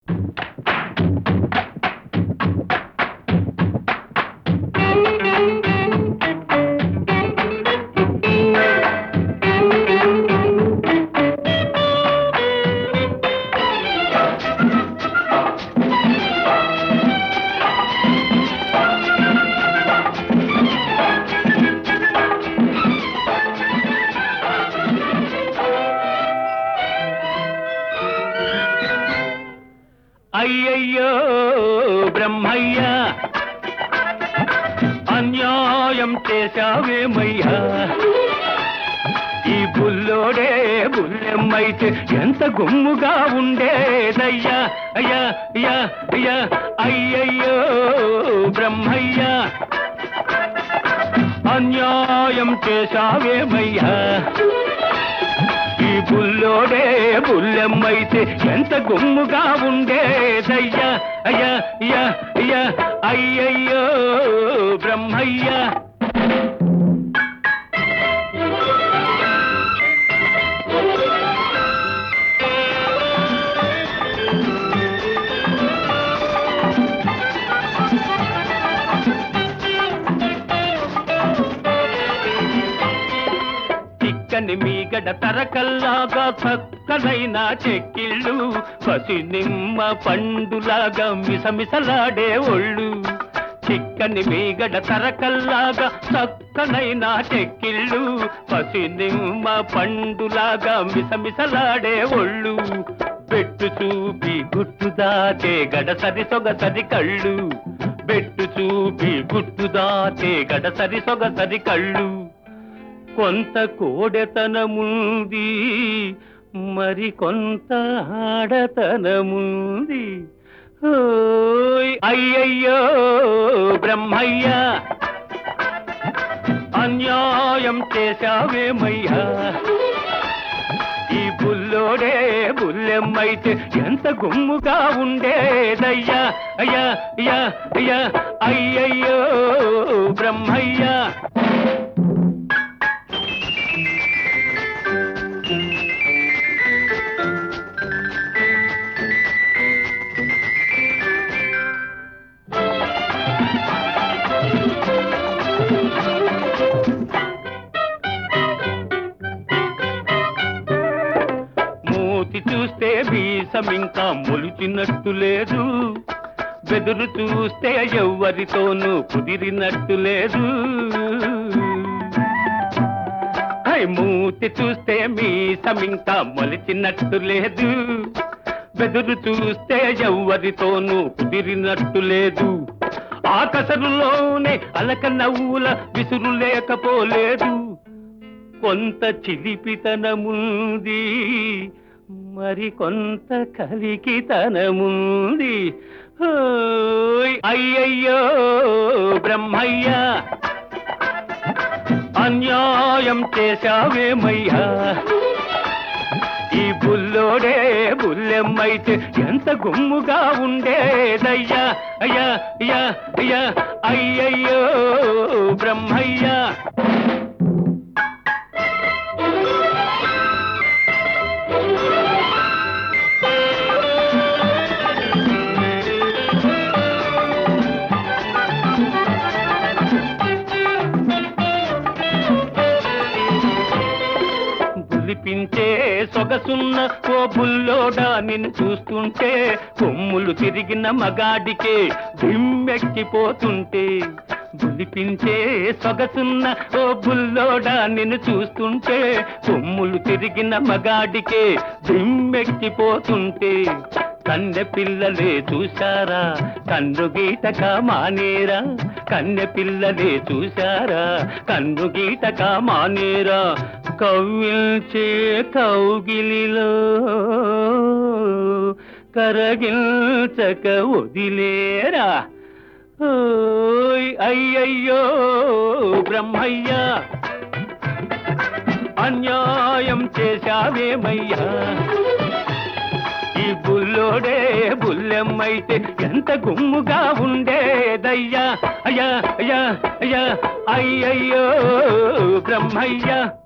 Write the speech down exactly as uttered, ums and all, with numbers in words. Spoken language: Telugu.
అయ్యయ్యో బ్రహ్మయ్యా, అన్యాయం చేశావేమయ్యా. ఈ బుల్లోడే బుల్లెమ్మైతే ఎంత గుమ్ముగా ఉండేదయ్యా. అయ్యా అయ్యా అయ్యా అయ్యయ్యో బ్రహ్మయ్యా, అన్యాయం చేశావేమయ్యా. ఈ బుల్లోడే బుల్లెమ్మైతే ఎంత గుమ్ముగా ఉండేదయ్యా. అయ్యా అయ్యా అయ్యా అయ్యయ్యో బ్రహ్మయ్యా. చిక్కని మీగడ తరకల్లాగా చక్కనైన చెక్కిళ్ళు, పసి నిమ్మ పండులాగా మిసమిసలాడే ఒళ్ళు. చిక్కని మీగడ తరకల్లాగా చక్కనైన చెక్కిళ్ళు, పసి నిమ్మ పండులాగా మిసమిసలాడే ఒళ్ళు. బెట్టు చూపి గుట్టు దాచే గడసరి సొగసరి కళ్ళు, బెట్టు చూపి గుట్టు దాచే గడసరి సొగసరి కళ్ళు. కొంత కోడెతనముంది, మరి కొంత ఆడతనముంది. అయ్యయ్యో బ్రహ్మయ్యా, అన్యాయం చేశావేమయ్యా. ఈ బుల్లోడే బుల్లెమ్మైతే ఎంత గుమ్ముగా ఉండేదయ్యా. అయ్యా అయ్యా అయ్యా అయ్యయ్యో బ్రహ్మయ్యా. మూతి చూస్తే వీసం ఇంకా మొలిచినట్టు లేదు, బెదురు చూస్తే ఎవ్వరితోనూ కుదిరినట్టు లేదు. మూతి చూస్తే మీసం ఇంకా మొలిచినట్టు లేదు, బెదురు చూస్తే ఎవ్వరితోనూ కుదిరినట్టు లేదు. ఆకసరులోనే అలక నవ్వుల విసురు లేకపోలేదు. కొంత చిలిపితనముంది, మరి కొంత కలికితనముంది. అయ్యయ్యో బ్రహ్మయ్యా, అన్యాయం చేశావేమయ్యా. ఈ బుల్లోడే బుల్లెమ్మైతే ఎంత గుమ్ముగా ఉండేదయ్యా. అయ్యా అయ్యా అయ్యా అయ్యయ్యో బ్రహ్మయ్యా. పించే సొగసున్న ఓ బుల్లోడా, నిన్ను చూస్తుంటే కొమ్ములు తిరిగిన మగాడికే దిమ్మెక్కిపోతుంటే. బులిపించే సొగసున్న ఓ బుల్లోడా, నిన్ను చూస్తుంటే కొమ్ములు తిరిగిన మగాడికే దిమ్మెక్కిపోతుంటే. కన్నె పిల్లలే చూశారా కన్ను గీటక మానేరా, కన్నె పిల్లలే చూశారా కన్ను గీటక మానేరా. కవ్విల్చే కౌగిలిలో కరగిల్చక వదిలేరా. అయ్యయ్యో బ్రహ్మయ్యా, అన్యాయం చేశావేమయ్యా. ఈ బుల్లోడే బుల్లెమ్మైతే ఎంత గుమ్ముగా ఉండేదయ్యా. అయ్యా అయ్యా అయ్యా అయ్యయ్యో బ్రహ్మయ్యా.